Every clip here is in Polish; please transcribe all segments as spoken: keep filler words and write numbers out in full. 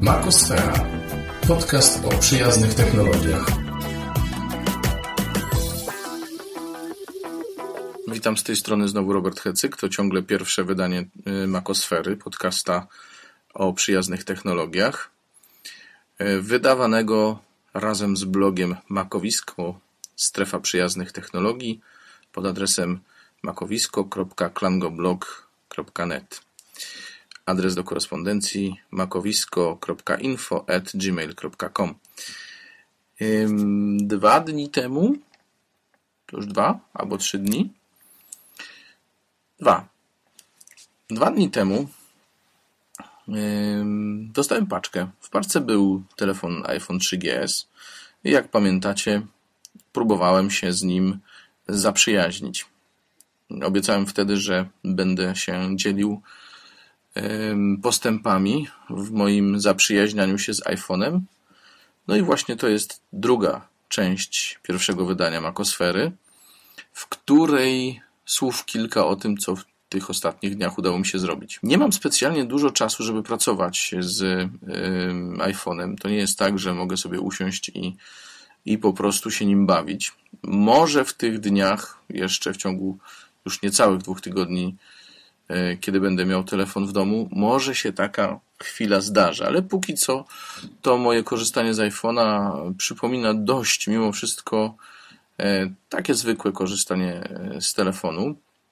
Makosfera. Podcast o przyjaznych technologiach. Witam z tej strony znowu Robert Hecyk. To ciągle pierwsze wydanie Makosfery, podcasta o przyjaznych technologiach. Wydawanego razem z blogiem Makowisko, strefa przyjaznych technologii, pod adresem makowisko kropka klangoblog kropka net. Adres do korespondencji makowisko kropka info at gmail kropka com. Dwa dni temu, to już dwa albo trzy dni, dwa. Dwa dni temu ym, dostałem paczkę. W paczce był telefon iPhone trzy G S i jak pamiętacie, próbowałem się z nim zaprzyjaźnić. Obiecałem wtedy, że będę się dzielił postępami w moim zaprzyjaźnianiu się z iPhone'em. No i właśnie to jest druga część pierwszego wydania Makosfery, w której słów kilka o tym, co w tych ostatnich dniach udało mi się zrobić. Nie mam specjalnie dużo czasu, żeby pracować z y, iPhone'em. To nie jest tak, że mogę sobie usiąść i, i po prostu się nim bawić. Może w tych dniach, jeszcze w ciągu już niecałych dwóch tygodni, kiedy będę miał telefon w domu, może się taka chwila zdarzy, ale póki co to moje korzystanie z iPhone'a przypomina dość mimo wszystko takie zwykłe korzystanie z telefonu.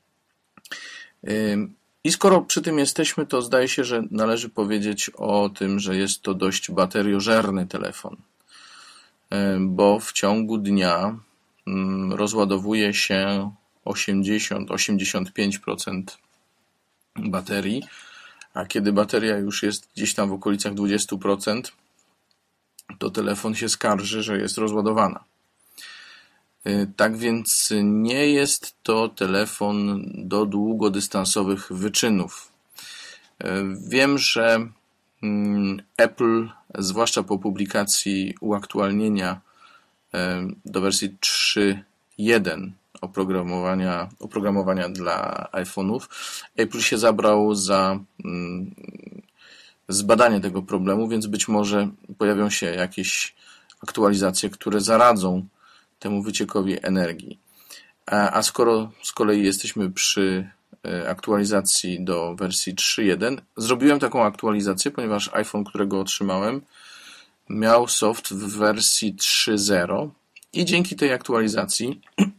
I skoro przy tym jesteśmy, to zdaje się, że należy powiedzieć o tym, że jest to dość bateriożerny telefon, bo w ciągu dnia rozładowuje się osiemdziesiąt do osiemdziesięciu pięciu procent baterii, a kiedy bateria już jest gdzieś tam w okolicach dwudziestu procent, to telefon się skarży, że jest rozładowana. Tak więc nie jest to telefon do długodystansowych wyczynów. Wiem, że Apple, zwłaszcza po publikacji uaktualnienia do wersji trzy jeden oprogramowania, oprogramowania dla iPhone'ów, Apple się zabrał za mm, zbadanie tego problemu, więc być może pojawią się jakieś aktualizacje, które zaradzą temu wyciekowi energii. A, a skoro z kolei jesteśmy przy aktualizacji do wersji trzy jeden, zrobiłem taką aktualizację, ponieważ iPhone, którego otrzymałem, miał soft w wersji trzy zero i dzięki tej aktualizacji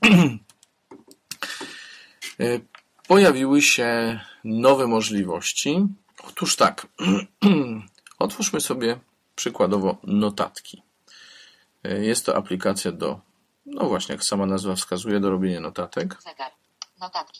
pojawiły się nowe możliwości. Otóż tak, otwórzmy sobie przykładowo notatki. Jest to aplikacja do, no właśnie, jak sama nazwa wskazuje, do robienia notatek. Zegar. Notatki.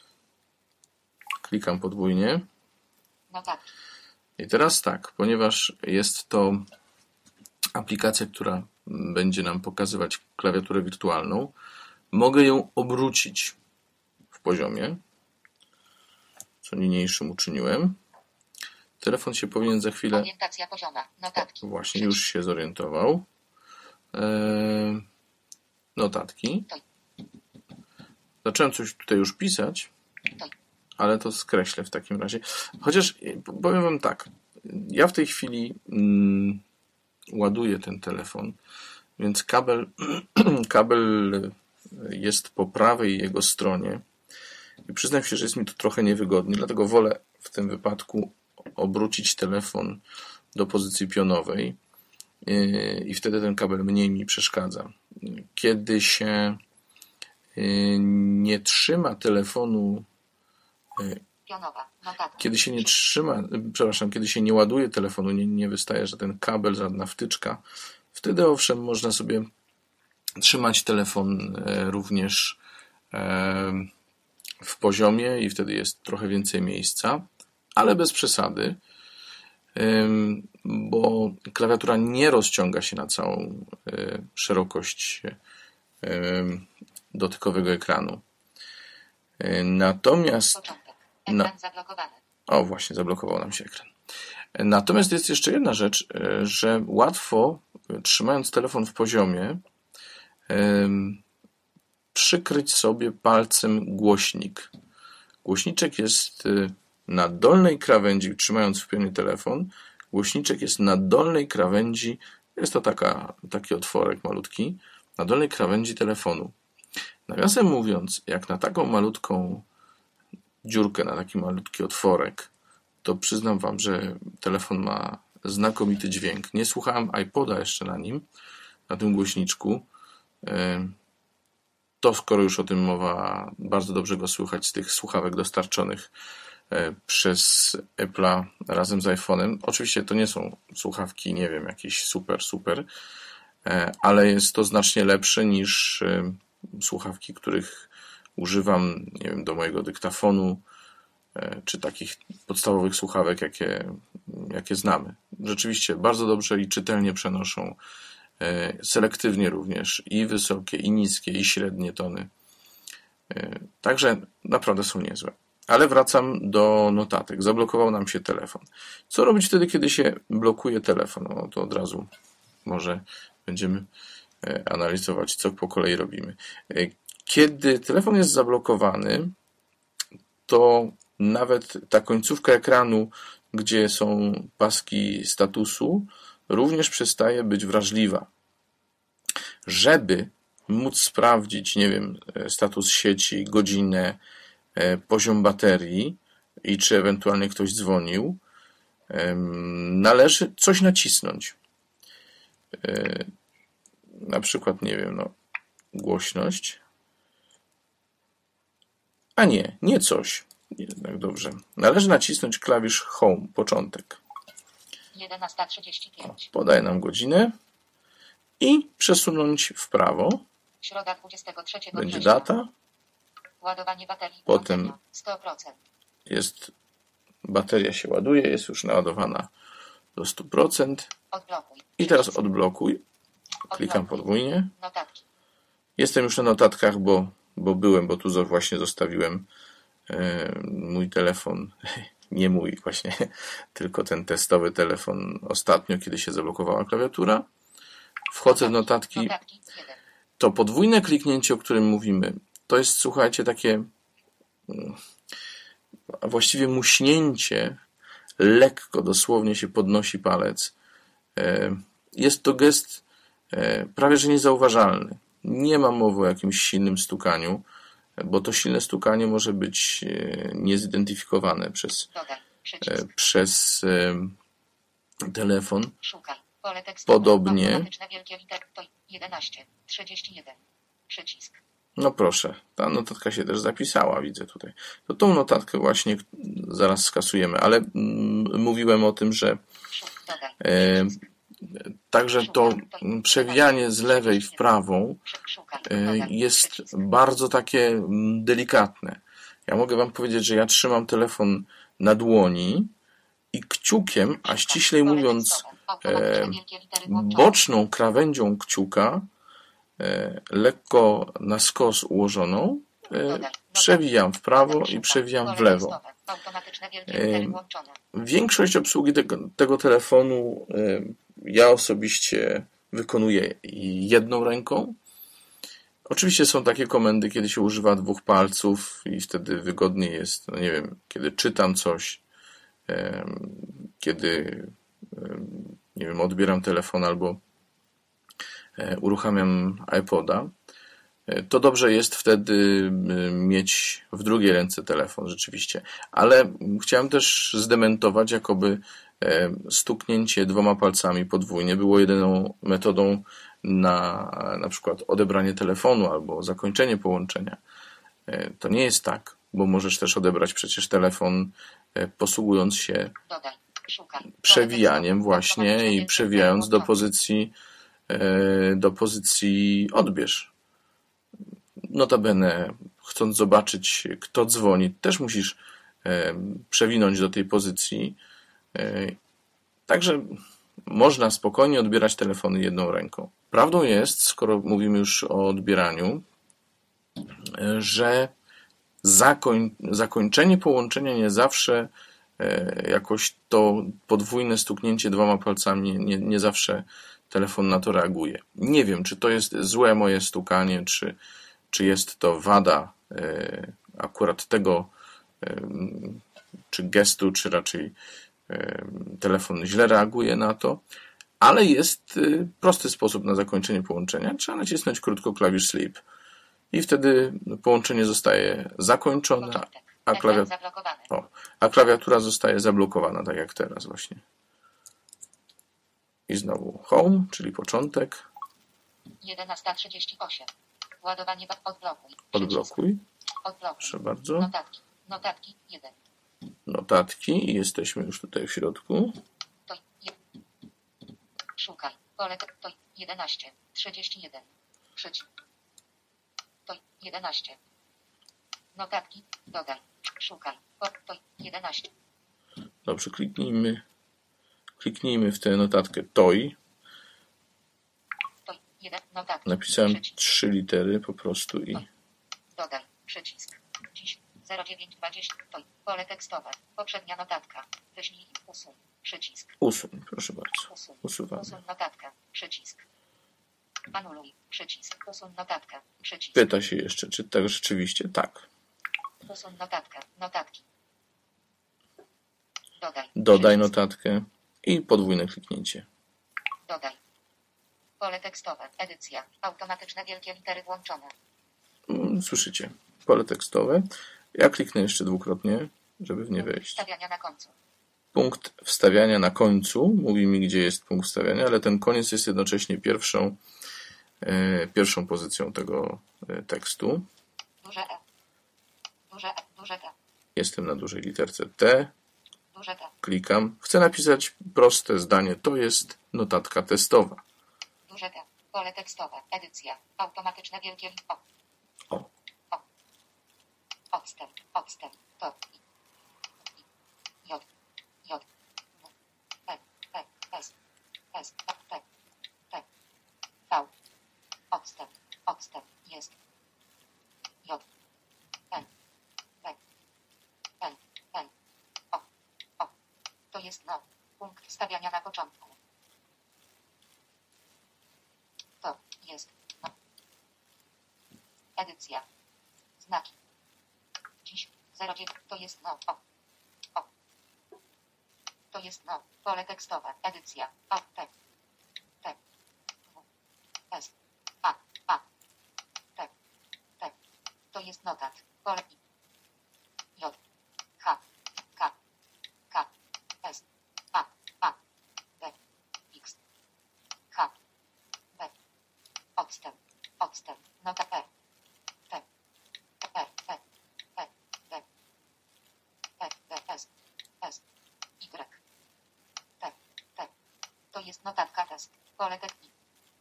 Klikam podwójnie. Notatki. I teraz tak, ponieważ jest to aplikacja, która będzie nam pokazywać klawiaturę wirtualną, mogę ją obrócić w poziomie, co niniejszym uczyniłem. Telefon się powinien za chwilę... Orientacja pozioma. Notatki. Właśnie, już się zorientował. Eee, notatki. Zacząłem coś tutaj już pisać, ale to skreślę w takim razie. Chociaż powiem wam tak, ja w tej chwili mm, ładuję ten telefon, więc kabel, kabel jest po prawej jego stronie i przyznam się, że jest mi to trochę niewygodnie, dlatego wolę w tym wypadku obrócić telefon do pozycji pionowej i wtedy ten kabel mniej mi przeszkadza. Kiedy się nie trzyma telefonu, Pionowa. Notatki. kiedy się nie trzyma, przepraszam, kiedy się nie ładuje telefonu, nie, nie wystaje żaden kabel, żadna wtyczka, wtedy owszem, można sobie trzymać telefon również w poziomie i wtedy jest trochę więcej miejsca, ale bez przesady, bo klawiatura nie rozciąga się na całą szerokość dotykowego ekranu. Natomiast... Początek. Ekran zablokowany. O, właśnie, zablokował nam się ekran. Natomiast jest jeszcze jedna rzecz, że łatwo, trzymając telefon w poziomie, przykryć sobie palcem głośnik. Głośniczek jest na dolnej krawędzi, trzymając w pionie telefon, Głośniczek jest na dolnej krawędzi, jest to taka, taki otworek malutki, na dolnej krawędzi telefonu. Nawiasem mówiąc, jak na taką malutką dziurkę, na taki malutki otworek, to przyznam wam, że telefon ma znakomity dźwięk. Nie słuchałem iPoda jeszcze na nim, na tym głośniczku. To skoro już o tym mowa, bardzo dobrze go słychać z tych słuchawek dostarczonych przez Apple'a razem z iPhone'em. Oczywiście to nie są słuchawki, nie wiem, jakieś super, super, ale jest to znacznie lepsze niż słuchawki, których używam, nie wiem, do mojego dyktafonu, czy takich podstawowych słuchawek, jakie, jakie znamy. Rzeczywiście bardzo dobrze i czytelnie przenoszą, selektywnie również, i wysokie, i niskie, i średnie tony. Także naprawdę są niezłe. Ale wracam do notatek. Zablokował nam się telefon. Co robić wtedy, kiedy się blokuje telefon? No to od razu może będziemy analizować, co po kolei robimy. Kiedy telefon jest zablokowany, to nawet ta końcówka ekranu, gdzie są paski statusu, również przestaje być wrażliwa. Żeby móc sprawdzić, nie wiem, status sieci, godzinę, poziom baterii i czy ewentualnie ktoś dzwonił, należy coś nacisnąć. Na przykład, nie wiem, no, głośność. A nie, nie coś. Jednak dobrze. Należy nacisnąć klawisz Home, początek. jedenasta trzydzieści pięć. Podaje nam godzinę i przesunąć w prawo. Środa dwudziestego trzeciego Będzie września. data. Ładowanie baterii. Potem sto procent. jest, bateria się ładuje, jest już naładowana do stu procent. Odblokuj. I teraz odblokuj. Klikam podwójnie. Notatki. Jestem już na notatkach, bo, bo byłem, bo tu właśnie zostawiłem e, mój telefon. Nie mój właśnie, tylko ten testowy telefon ostatnio, kiedy się zablokowała klawiatura. Wchodzę w notatki. Notatki. To podwójne kliknięcie, o którym mówimy, to jest, słuchajcie, takie właściwie muśnięcie, lekko dosłownie się podnosi palec. Jest to gest prawie że niezauważalny. Nie ma mowy o jakimś silnym stukaniu, bo to silne stukanie może być niezidentyfikowane przez, przez telefon. Podobnie. jedenaście trzydzieści jeden. Przycisk. No proszę, ta notatka się też zapisała, widzę tutaj. To tą notatkę właśnie zaraz skasujemy, ale mm, mówiłem o tym, że e, także to przewijanie z lewej w prawą e, jest bardzo takie delikatne. Ja mogę wam powiedzieć, że ja trzymam telefon na dłoni i kciukiem, a ściślej mówiąc e, boczną krawędzią kciuka, lekko na skos ułożoną, przewijam w prawo i przewijam w lewo. Większość obsługi tego, tego telefonu ja osobiście wykonuję jedną ręką. Oczywiście są takie komendy, kiedy się używa dwóch palców i wtedy wygodniej jest, no nie wiem, kiedy czytam coś, kiedy nie wiem, odbieram telefon albo uruchamiam iPoda, to dobrze jest wtedy mieć w drugiej ręce telefon rzeczywiście. Ale chciałem też zdementować, jakoby stuknięcie dwoma palcami podwójnie było jedyną metodą na na przykład odebranie telefonu albo zakończenie połączenia. To nie jest tak, bo możesz też odebrać przecież telefon posługując się przewijaniem właśnie i przewijając do pozycji do pozycji odbierz. Notabene, chcąc zobaczyć, kto dzwoni, też musisz przewinąć do tej pozycji. Także można spokojnie odbierać telefony jedną ręką. Prawdą jest, skoro mówimy już o odbieraniu, że zakoń, zakończenie połączenia nie zawsze jakoś to podwójne stuknięcie dwoma palcami nie, nie zawsze telefon na to reaguje. Nie wiem, czy to jest złe moje stukanie, czy, czy jest to wada e, akurat tego e, czy gestu, czy raczej telefon źle reaguje na to, ale jest prosty sposób na zakończenie połączenia. Trzeba nacisnąć krótko klawisz sleep i wtedy połączenie zostaje zakończone, a, klawiat... o, a klawiatura zostaje zablokowana, tak jak teraz właśnie. I znowu home, czyli początek. jedenasta trzydzieści osiem. Ładowanie odblokuj. Odblokuj. Odblokuj. Proszę bardzo. Notatki. Notatki jeden. Notatki i jesteśmy już tutaj w środku. To je... Szukaj. Pole to jedenaście trzydzieści jeden. Przycisk. To jedenaście. Notatki. Dodaj. Szukaj. To jedenaście. Dobrze, kliknijmy. Kliknijmy w tę notatkę toj. To jeden. Notatki. Napisałem Przycisk. trzy litery po prostu i... Dodaj. Przycisk. Dziś. zero dziewięć dwadzieścia. To pole tekstowe. Poprzednia notatka. Wyślij. Usuń. Przycisk. Usuń, proszę bardzo. Usuń. Usuwamy. Usuń notatkę. Przycisk. Anuluj. Przycisk. Usuń notatkę. Przycisk. Pyta się jeszcze, czy tak rzeczywiście? Tak. Usuń notatkę. Notatki. Dodaj. Dodaj Przycisk. notatkę i podwójne kliknięcie. Dodaj. Pole tekstowe. Edycja. Automatyczne wielkie litery włączone. Słyszycie? Pole tekstowe. Ja kliknę jeszcze dwukrotnie, żeby w nie Punkt wejść. wstawiania na końcu. Punkt wstawiania na końcu. Mówi mi, gdzie jest punkt wstawiania, ale ten koniec jest jednocześnie pierwszą, e, pierwszą pozycją tego e, tekstu. Duże E. Duże E. Duże T. Jestem na dużej literce T. Duże T. Klikam. Chcę napisać proste zdanie. To jest notatka testowa. Duże T. Pole tekstowe. Edycja. Automatyczne wielkie litery. O. O. O. Odstęp. Odstęp. To. I. I. J. J. P. P. S. S. P. P. P. V. Odstęp. Odstęp. Jest. J. N. P. N. N. O. O. To jest no. Punkt wstawiania na początku. To jest no. Edycja. Znaki. Dziś. zero dziewięć. To jest no. O. O. To jest no. Pole tekstowe. Edycja. O. T. T. W. S. A. A. T. T. To jest notat. Pole I. J. K. K. K. S. A. A. B. X. H. B. Odstęp. Odstęp. Nota P. P. P. P. P. B. P. B. S. S. Y. T. T. To jest notatka test. Pole tekst.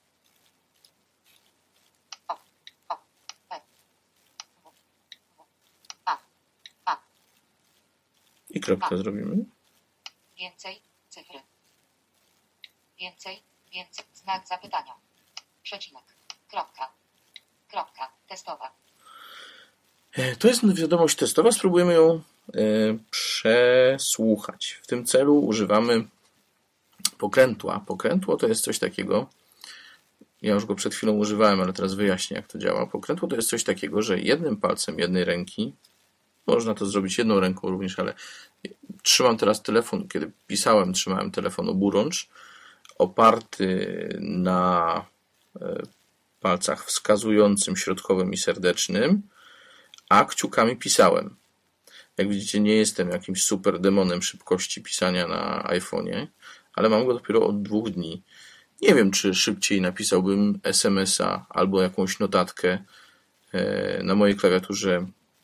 O. O. P. W. W. A. A. I kropkę A. zrobimy. Więcej. Cyfry. Więcej. Więcej. Znak zapytania. Przecinek. Kropka. Kropka. Testowa. To jest wiadomość testowa. Spróbujemy ją e, przesłuchać. W tym celu używamy pokrętła. Pokrętło to jest coś takiego, ja już go przed chwilą używałem, ale teraz wyjaśnię, jak to działa. Pokrętło to jest coś takiego, że jednym palcem jednej ręki, można to zrobić jedną ręką również, ale trzymam teraz telefon, kiedy pisałem, trzymałem telefon oburącz, oparty na palcach wskazującym, środkowym i serdecznym, a kciukami pisałem. Jak widzicie, nie jestem jakimś super demonem szybkości pisania na iPhone'ie, ale mam go dopiero od dwóch dni. Nie wiem, czy szybciej napisałbym es em es a albo jakąś notatkę na mojej klawiaturze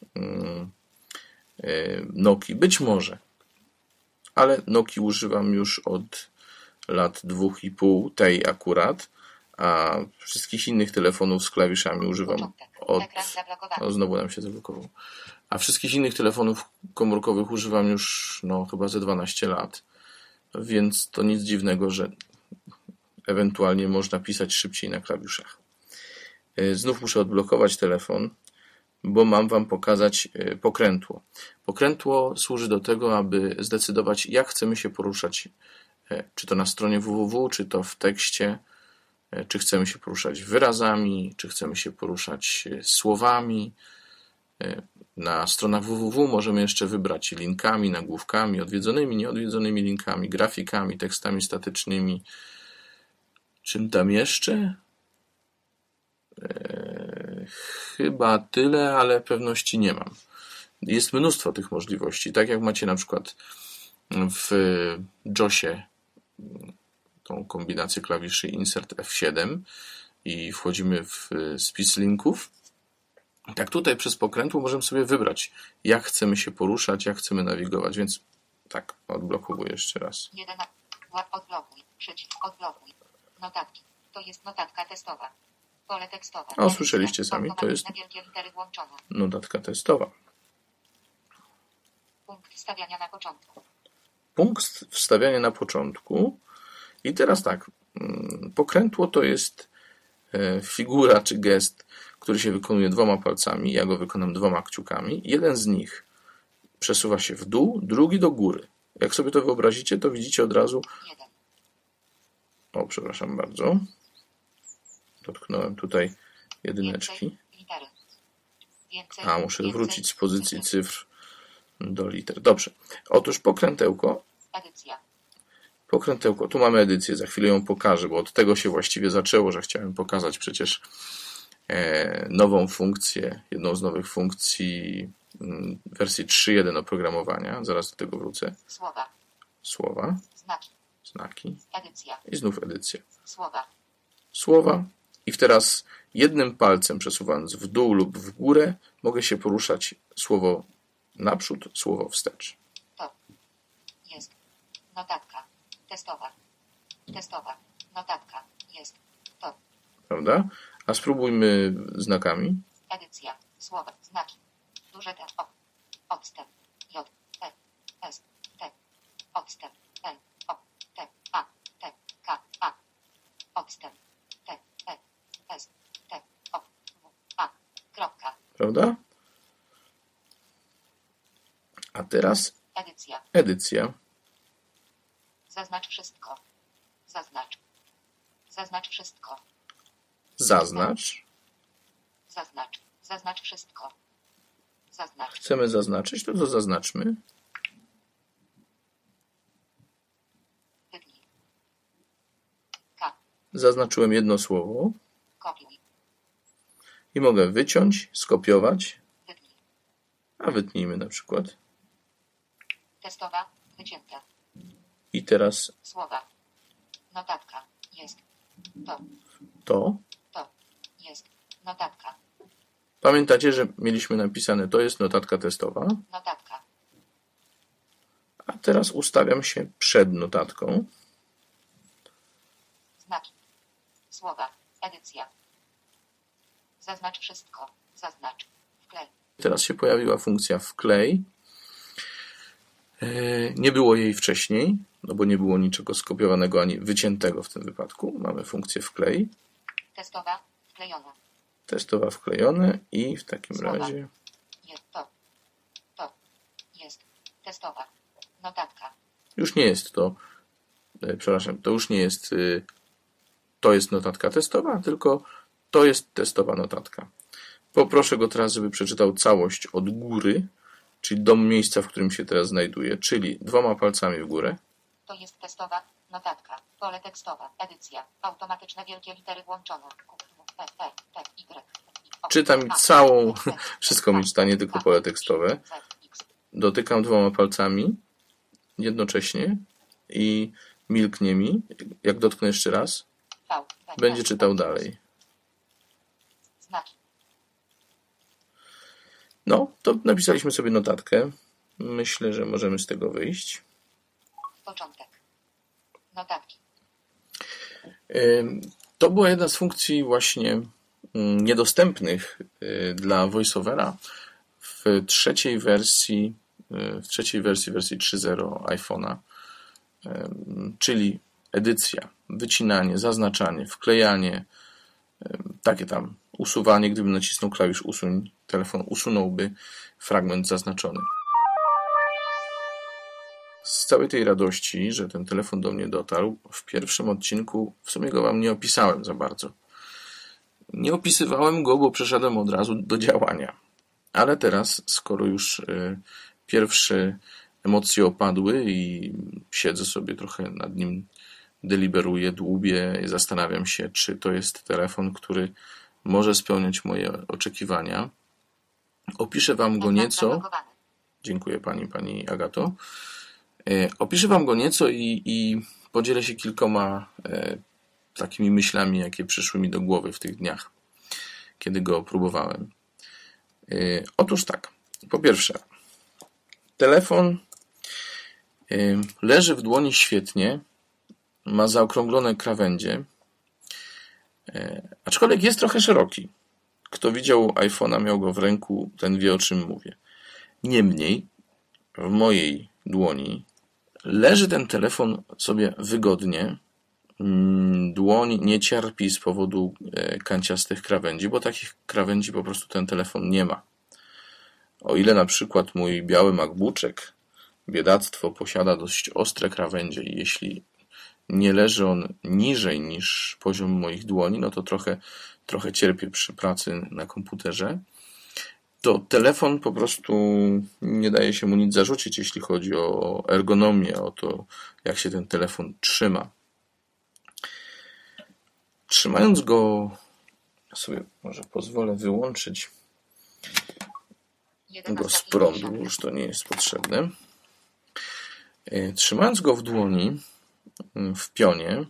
Nokii. Być może. Ale Nokii używam już od lat dwóch i pół, tej akurat, a wszystkich innych telefonów z klawiszami używam od... O, znowu nam się zablokował. A wszystkich innych telefonów komórkowych używam już no chyba ze dwanaście lat. Więc to nic dziwnego, że ewentualnie można pisać szybciej na klawiszach. Znów muszę odblokować telefon, bo mam Wam pokazać pokrętło. Pokrętło służy do tego, aby zdecydować, jak chcemy się poruszać, czy to na stronie www, czy to w tekście, czy chcemy się poruszać wyrazami, czy chcemy się poruszać słowami, Na stronach www możemy jeszcze wybrać linkami, nagłówkami, odwiedzonymi, nieodwiedzonymi linkami, grafikami, tekstami statycznymi. Czym tam jeszcze? Eee, chyba tyle, ale pewności nie mam. Jest mnóstwo tych możliwości. Tak jak macie na przykład w josie tą kombinację klawiszy Insert F siedem i wchodzimy w spis linków, tak tutaj przez pokrętło możemy sobie wybrać, jak chcemy się poruszać, jak chcemy nawigować, więc tak, odblokowuję jeszcze raz. jeden. Odblokuj. Przycisk odblokuj. Notatki. To jest notatka testowa. Pole tekstowe. O, słyszeliście sami, to jest notatka testowa. Punkt wstawiania na początku. Punkt wstawiania na początku. I teraz tak, pokrętło to jest figura czy gest, który się wykonuje dwoma palcami. Ja go wykonam dwoma kciukami. Jeden z nich przesuwa się w dół, drugi do góry. Jak sobie to wyobrazicie, to widzicie od razu... Jeden. O, przepraszam bardzo. Dotknąłem tutaj jedyneczki. Więcej, Więcej, A, muszę więcej, wrócić z pozycji cyfr do liter. Dobrze. Otóż pokrętełko. Edycja. Pokrętełko. Tu mamy edycję. Za chwilę ją pokażę, bo od tego się właściwie zaczęło, że chciałem pokazać przecież e, nową funkcję, jedną z nowych funkcji m, wersji trzy jeden oprogramowania. Zaraz do tego wrócę. Słowa. Słowa. Znaki. Znaki. Edycja. I znów edycja. Słowa. Słowa. I teraz jednym palcem przesuwając w dół lub w górę mogę się poruszać słowo naprzód, słowo wstecz. To jest notatka testowa. Testowa. Notatka jest to. Prawda? A spróbujmy znakami. Edycja. Słowa. Znaki. Duże T. O. Odstęp. J. E. S. T. Odstęp. L. O. T. A. T. K. A. Odstęp. T. E. S. T. O. W. A. Kropka. Prawda? A teraz Edycja. edycja. Zaznacz wszystko. Zaznacz. Zaznacz wszystko. Zaznacz. Zaznacz. Zaznacz wszystko. Zaznacz. Chcemy zaznaczyć, to to zaznaczmy. Wytnij. K. Zaznaczyłem jedno słowo Kopiuj. i mogę wyciąć, skopiować, Wytnij. a wytnijmy na przykład. Testowa. Wycięta. I teraz Słowa. Notatka. Jest. To. to. To. Jest. Notatka. Pamiętacie, że mieliśmy napisane, to jest notatka testowa, Notatka. a teraz ustawiam się przed notatką. Znaki. Słowa. Edycja. Zaznacz wszystko. Zaznacz. Wklej. Teraz się pojawiła funkcja wklej. Nie było jej wcześniej, no bo nie było niczego skopiowanego ani wyciętego w tym wypadku. Mamy funkcję wklej. Testowa. Wklejona. Testowa wklejone i w takim Słowa. razie Jest to. To. Jest. Testowa. Notatka. już nie jest to, e, przepraszam, to już nie jest y, to jest notatka testowa, tylko to jest testowa notatka. Poproszę go teraz, żeby przeczytał całość od góry, czyli do miejsca, w którym się teraz znajduje, czyli dwoma palcami w górę. To jest testowa. Notatka. Pole tekstowe. Edycja. Automatyczne wielkie litery włączone. Q, P, P, P, Y. O, Czytam A, całą, C, wszystko mi czyta, nie tylko pole tekstowe. Z, X. Dotykam dwoma palcami jednocześnie i milknie mi. Jak dotknę jeszcze raz, V, P, będzie P, czytał P, dalej. Znaki. No, to napisaliśmy sobie notatkę. Myślę, że możemy z tego wyjść. Początek. Notatki. Ym, To była jedna z funkcji właśnie ym, niedostępnych y, dla VoiceOvera w trzeciej wersji, y, w trzeciej wersji, wersji trzy zero iPhone'a, ym, czyli edycja, wycinanie, zaznaczanie, wklejanie, ym, takie tam usuwanie. Gdybym nacisnął klawisz usuń, telefon usunąłby fragment zaznaczony. Z całej tej radości, że ten telefon do mnie dotarł, w pierwszym odcinku w sumie go wam nie opisałem za bardzo. Nie opisywałem go, bo przeszedłem od razu do działania. Ale teraz, skoro już pierwsze emocje opadły i siedzę sobie trochę nad nim, deliberuję, dłubię i zastanawiam się, czy to jest telefon, który może spełniać moje oczekiwania. Opiszę Wam go nieco. Dziękuję Pani, Pani Agato. Opiszę Wam go nieco i, i podzielę się kilkoma e, takimi myślami, jakie przyszły mi do głowy w tych dniach, kiedy go próbowałem. E, otóż tak, po pierwsze, telefon e, leży w dłoni świetnie, ma zaokrąglone krawędzie, e, aczkolwiek jest trochę szeroki. Kto widział iPhone'a, miał go w ręku, ten wie, o czym mówię. Niemniej w mojej dłoni leży ten telefon sobie wygodnie. Dłoń nie cierpi z powodu kanciastych krawędzi, bo takich krawędzi po prostu ten telefon nie ma. O ile na przykład mój biały MacBookek, biedactwo, posiada dość ostre krawędzie i jeśli nie leży on niżej niż poziom moich dłoni, no to trochę, trochę cierpię przy pracy na komputerze. To telefon po prostu nie daje się mu nic zarzucić, jeśli chodzi o ergonomię, o to, jak się ten telefon trzyma. Trzymając go, ja sobie może pozwolę wyłączyć go z prądu, bo już to nie jest potrzebne. Trzymając go w dłoni, w pionie,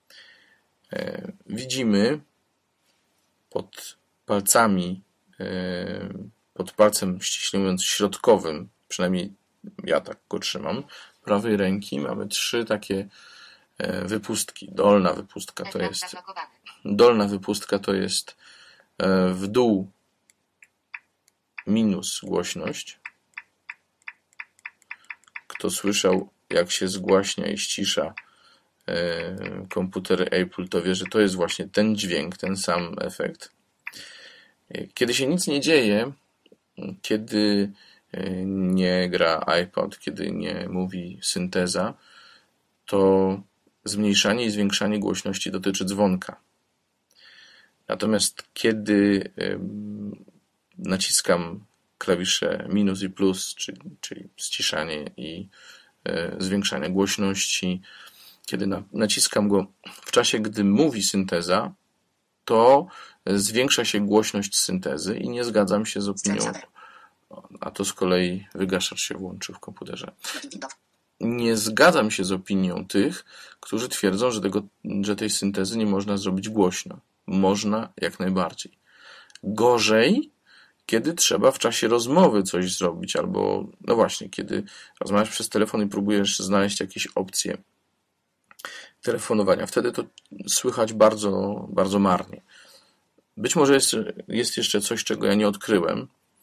widzimy pod palcami, pod palcem ściśle mówiąc środkowym, przynajmniej ja tak go trzymam, prawej ręki mamy trzy takie wypustki. Dolna wypustka to jest dolna wypustka to jest w dół minus głośność. Kto słyszał, jak się zgłaśnia i ścisza komputery Apple, to wie, że to jest właśnie ten dźwięk, ten sam efekt. Kiedy się nic nie dzieje, kiedy nie gra iPod, kiedy nie mówi synteza, to zmniejszanie i zwiększanie głośności dotyczy dzwonka. Natomiast kiedy naciskam klawisze minus i plus, czyli, czyli ściszanie i zwiększanie głośności, kiedy naciskam go w czasie, gdy mówi synteza, to zwiększa się głośność syntezy i nie zgadzam się z opinią, a to z kolei wygaszacz się włączy w komputerze. Nie zgadzam się z opinią tych, którzy twierdzą, że, tego, że tej syntezy nie można zrobić głośno. Można jak najbardziej. Gorzej, kiedy trzeba w czasie rozmowy coś zrobić, albo no właśnie, kiedy rozmawiasz przez telefon i próbujesz znaleźć jakieś opcje telefonowania. Wtedy to słychać bardzo, bardzo marnie. Być może jest, jest jeszcze coś, czego ja nie odkryłem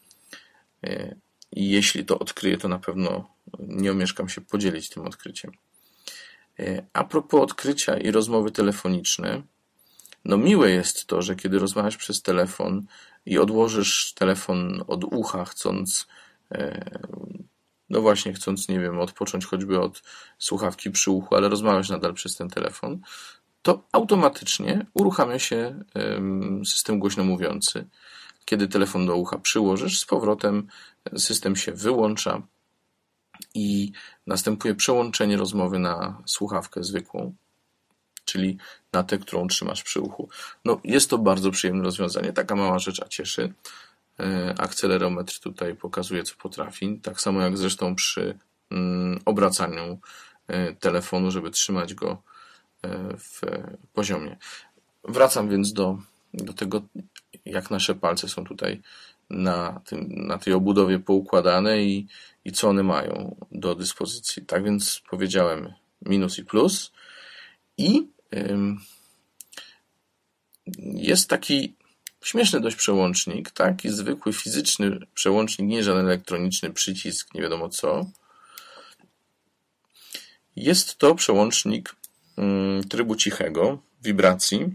i jeśli to odkryję, to na pewno nie omieszkam się podzielić tym odkryciem. A propos odkrycia i rozmowy telefoniczne, no miłe jest to, że kiedy rozmawiasz przez telefon i odłożysz telefon od ucha, chcąc no właśnie, chcąc, nie wiem, odpocząć choćby od słuchawki przy uchu, ale rozmawiasz nadal przez ten telefon, to automatycznie uruchamia się system głośno mówiący. Kiedy telefon do ucha przyłożysz, z powrotem system się wyłącza i następuje przełączenie rozmowy na słuchawkę zwykłą, czyli na tę, którą trzymasz przy uchu. No, jest to bardzo przyjemne rozwiązanie. Taka mała rzecz, a cieszy. Akcelerometr tutaj pokazuje, co potrafi. Tak samo jak zresztą przy obracaniu telefonu, żeby trzymać go w poziomie. Wracam więc do, do tego, jak nasze palce są tutaj na, tym, na tej obudowie poukładane i, i co one mają do dyspozycji. Tak więc powiedziałem minus i plus i ym, jest taki śmieszny dość przełącznik, taki zwykły fizyczny przełącznik, nie żaden elektroniczny przycisk, nie wiadomo co. Jest to przełącznik ym, trybu cichego, wibracji.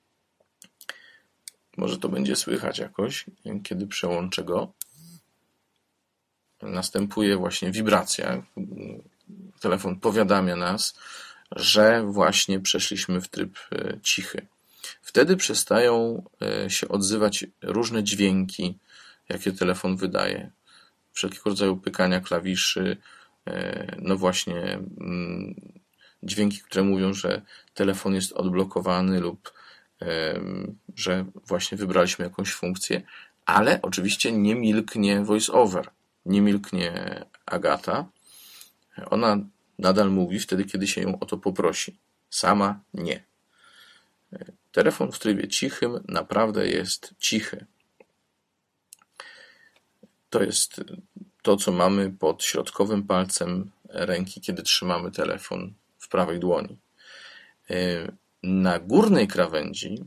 Może to będzie słychać jakoś, kiedy przełączę go. Następuje właśnie wibracja. Telefon powiadamia nas, że właśnie przeszliśmy w tryb cichy. Wtedy przestają się odzywać różne dźwięki jakie telefon wydaje. Wszelkiego rodzaju pykania klawiszy, no właśnie dźwięki, które mówią, że telefon jest odblokowany lub że właśnie wybraliśmy jakąś funkcję, ale oczywiście nie milknie voice-over, nie milknie Agata. Ona nadal mówi wtedy, kiedy się ją o to poprosi. Sama nie. Telefon w trybie cichym naprawdę jest cichy. To jest to, co mamy pod środkowym palcem ręki, kiedy trzymamy telefon w prawej dłoni. Na górnej krawędzi,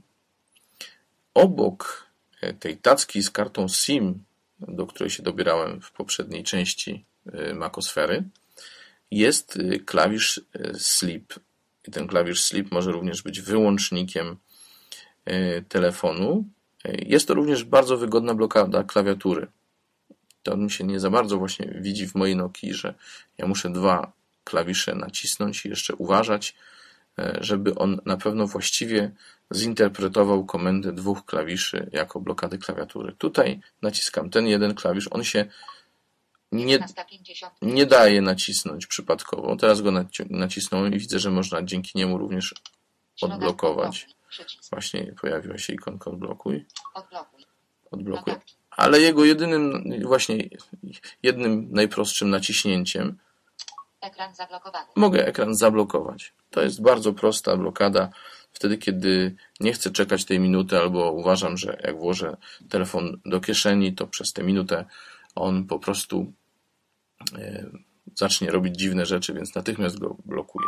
obok tej tacki z kartą SIM, do której się dobierałem w poprzedniej części Macosfery, jest klawisz Sleep. I ten klawisz Sleep może również być wyłącznikiem telefonu. Jest to również bardzo wygodna blokada klawiatury. To mi się nie za bardzo właśnie widzi w mojej Nokii, że ja muszę dwa klawisze nacisnąć i jeszcze uważać, żeby on na pewno właściwie zinterpretował komendę dwóch klawiszy jako blokady klawiatury. Tutaj naciskam ten jeden klawisz, on się nie, nie daje nacisnąć przypadkowo. Teraz go nacisnąłem i widzę, że można dzięki niemu również odblokować. Właśnie pojawiła się ikonka odblokuj. Odblokuj. Ale jego jedynym, właśnie jednym najprostszym naciśnięciem ekran zablokowany. Mogę ekran zablokować. To jest bardzo prosta blokada. Wtedy, kiedy nie chcę czekać tej minuty albo uważam, że jak włożę telefon do kieszeni, to przez tę minutę on po prostu zacznie robić dziwne rzeczy, więc natychmiast go blokuję.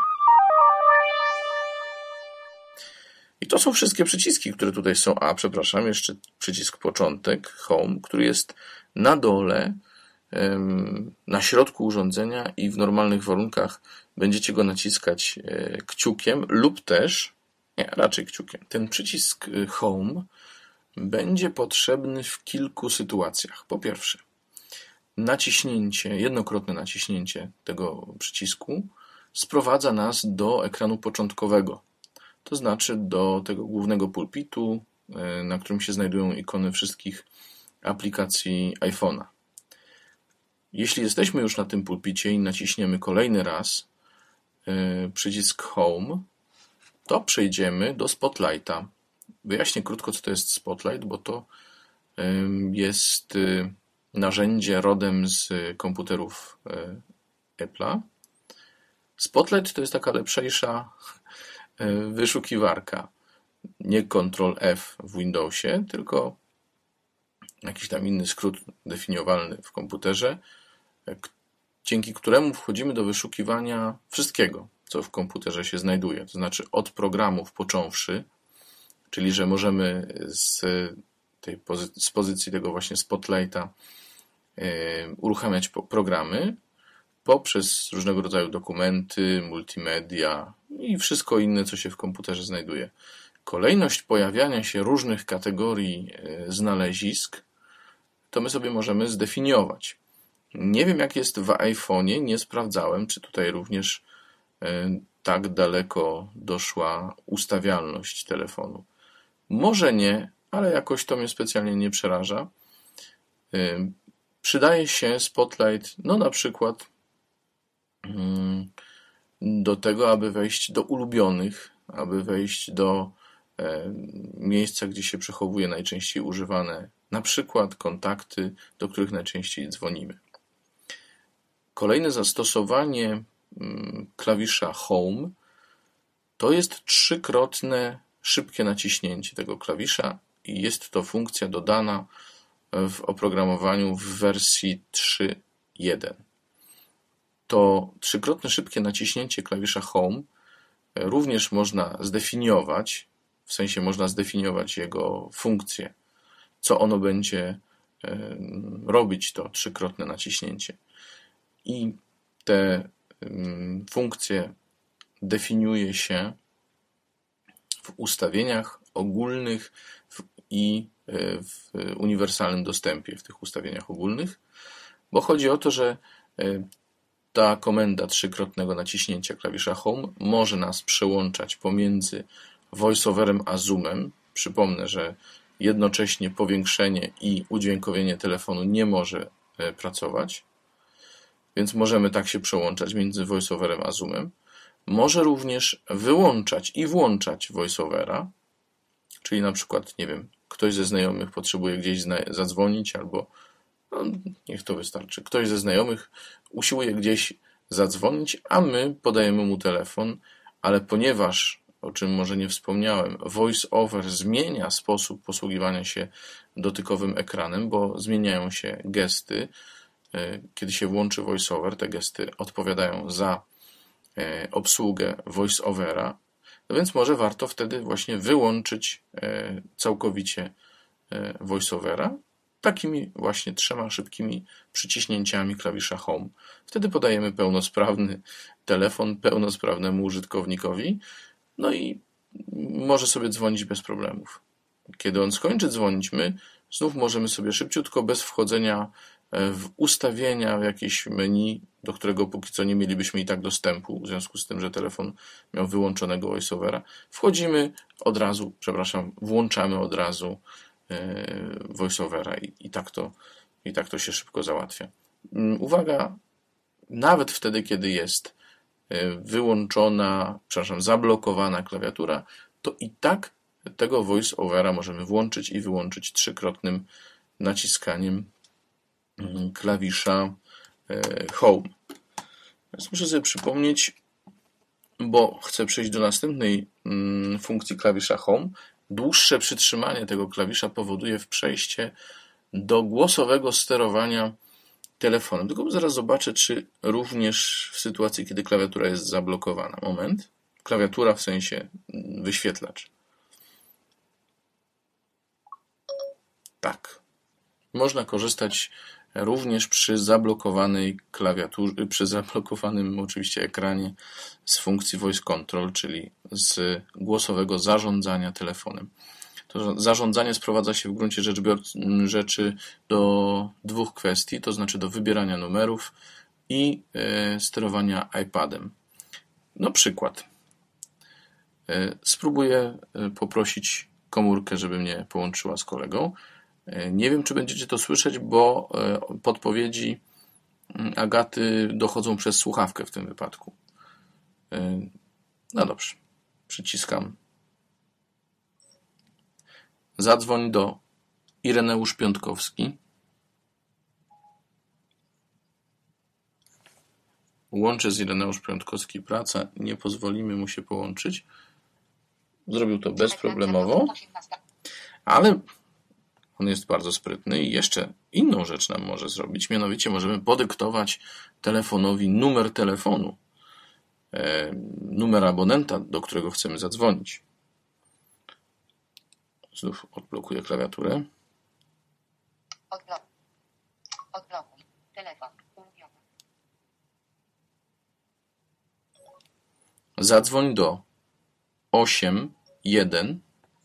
I to są wszystkie przyciski, które tutaj są. A, przepraszam, jeszcze przycisk początek, Home, który jest na dole, na środku urządzenia i w normalnych warunkach będziecie go naciskać kciukiem lub też, nie, raczej kciukiem. Ten przycisk Home będzie potrzebny w kilku sytuacjach. Po pierwsze, naciśnięcie, jednokrotne naciśnięcie tego przycisku sprowadza nas do ekranu początkowego. To znaczy do tego głównego pulpitu, na którym się znajdują ikony wszystkich aplikacji iPhone'a. Jeśli jesteśmy już na tym pulpicie i naciśniemy kolejny raz przycisk Home, to przejdziemy do Spotlighta. Wyjaśnię krótko, co to jest Spotlight, bo to jest narzędzie rodem z komputerów Apple'a. Spotlight to jest taka lepszejsza wyszukiwarka. Nie Control F w Windowsie, tylko jakiś tam inny skrót definiowalny w komputerze, dzięki któremu wchodzimy do wyszukiwania wszystkiego, co w komputerze się znajduje. To znaczy od programów począwszy, czyli że możemy z, tej pozy- z pozycji tego właśnie Spotlighta yy, uruchamiać programy, poprzez różnego rodzaju dokumenty, multimedia i wszystko inne, co się w komputerze znajduje. Kolejność pojawiania się różnych kategorii znalezisk to my sobie możemy zdefiniować. Nie wiem, jak jest w iPhone'ie, nie sprawdzałem, czy tutaj również tak daleko doszła ustawialność telefonu. Może nie, ale jakoś to mnie specjalnie nie przeraża. Przydaje się Spotlight, no na przykład do tego, aby wejść do ulubionych, aby wejść do miejsca, gdzie się przechowuje najczęściej używane, na przykład kontakty, do których najczęściej dzwonimy. Kolejne zastosowanie klawisza Home to jest trzykrotne szybkie naciśnięcie tego klawisza i jest to funkcja dodana w oprogramowaniu w wersji trzy jeden. To trzykrotne szybkie naciśnięcie klawisza Home również można zdefiniować, w sensie można zdefiniować jego funkcję, co ono będzie robić, to trzykrotne naciśnięcie. I te funkcje definiuje się w ustawieniach ogólnych i w uniwersalnym dostępie w tych ustawieniach ogólnych, bo chodzi o to, że ta komenda trzykrotnego naciśnięcia klawisza Home może nas przełączać pomiędzy VoiceOverem a Zoomem. Przypomnę, że jednocześnie powiększenie i udźwiękowienie telefonu nie może pracować, więc możemy tak się przełączać między VoiceOverem a Zoomem. Może również wyłączać i włączać VoiceOvera, czyli na przykład, nie wiem, ktoś ze znajomych potrzebuje gdzieś zadzwonić albo, no, niech to wystarczy, ktoś ze znajomych usiłuje gdzieś zadzwonić, a my podajemy mu telefon, ale ponieważ, o czym może nie wspomniałem, VoiceOver zmienia sposób posługiwania się dotykowym ekranem, bo zmieniają się gesty. Kiedy się włączy VoiceOver, te gesty odpowiadają za obsługę VoiceOvera, no więc może warto wtedy właśnie wyłączyć całkowicie VoiceOvera takimi właśnie trzema szybkimi przyciśnięciami klawisza Home. Wtedy podajemy pełnosprawny telefon pełnosprawnemu użytkownikowi, no i może sobie dzwonić bez problemów. Kiedy on skończy dzwonić, my znów możemy sobie szybciutko, bez wchodzenia w ustawienia, w jakieś menu, do którego póki co nie mielibyśmy i tak dostępu, w związku z tym, że telefon miał wyłączonego VoiceOvera, wchodzimy od razu, przepraszam, włączamy od razu VoiceOvera i, i, tak to, i tak to się szybko załatwia. Uwaga, nawet wtedy, kiedy jest wyłączona, przepraszam, zablokowana klawiatura, to i tak tego VoiceOvera możemy włączyć i wyłączyć trzykrotnym naciskaniem klawisza Home. Teraz muszę sobie przypomnieć, bo chcę przejść do następnej funkcji klawisza Home. Dłuższe przytrzymanie tego klawisza powoduje w przejście do głosowego sterowania telefonem. Tylko zaraz zobaczę, czy również w sytuacji, kiedy klawiatura jest zablokowana. Moment. Klawiatura w sensie wyświetlacz. Tak. Można korzystać również przy zablokowanej klawiaturze, przy zablokowanym oczywiście ekranie z funkcji Voice Control, czyli z głosowego zarządzania telefonem. To zarządzanie sprowadza się w gruncie rzeczy do dwóch kwestii, to znaczy do wybierania numerów i sterowania iPadem. No przykład. Spróbuję poprosić komórkę, żeby mnie połączyła z kolegą. Nie wiem, czy będziecie to słyszeć, bo podpowiedzi Agaty dochodzą przez słuchawkę w tym wypadku. No dobrze. Przyciskam. Zadzwoń do Ireneusz Piątkowski. Łączę z Ireneusz Piątkowski pracę. Nie pozwolimy mu się połączyć. Zrobił to bezproblemowo. Ale on jest bardzo sprytny i jeszcze inną rzecz nam może zrobić. Mianowicie możemy podyktować telefonowi numer telefonu. E, numer abonenta, do którego chcemy zadzwonić. Znów odblokuję klawiaturę. Odblokuj. Odblokuj. Telefon. Ulubiony. Zadzwoń do osiem jeden.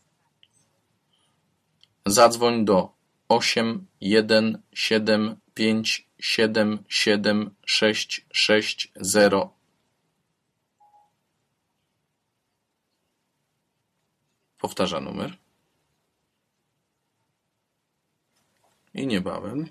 Zadzwoń do osiem jeden siedem pięć siedem siedem sześć sześć zero. Powtarza numer. I niebawem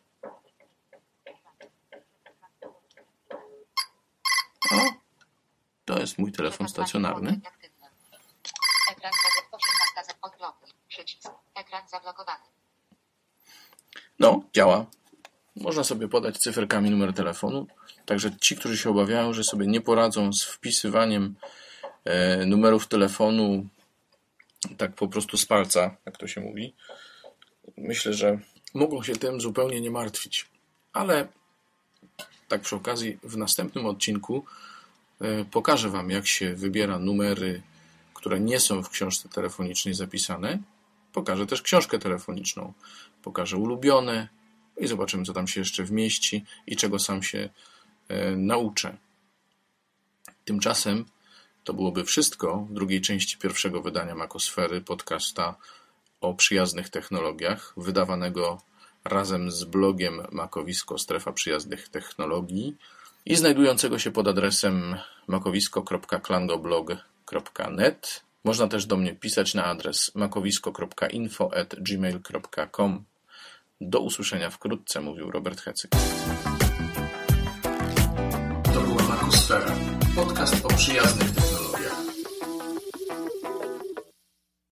o, to jest mój telefon stacjonarny. Ekran osiemnasty. Odblokuj. Przycisk. Ekran zablokowany. No, działa. Można sobie podać cyferkami numer telefonu. Także ci, którzy się obawiają, że sobie nie poradzą z wpisywaniem e, numerów telefonu tak po prostu z palca, jak to się mówi, myślę, że mogą się tym zupełnie nie martwić. Ale tak przy okazji w następnym odcinku e, pokażę Wam, jak się wybiera numery, które nie są w książce telefonicznej zapisane. Pokażę też książkę telefoniczną. Pokażę ulubione i zobaczymy, co tam się jeszcze wmieści i czego sam się e, nauczę. Tymczasem to byłoby wszystko w drugiej części pierwszego wydania Makosfery, podcasta o przyjaznych technologiach, wydawanego razem z blogiem Makowisko Strefa Przyjaznych Technologii i znajdującego się pod adresem makowisko kropka klangoblog kropka net. Można też do mnie pisać na adres makowisko kropka info at gmail kropka com. Do usłyszenia wkrótce, mówił Robert Hecyk. To była Makosfera, podcast o przyjaznych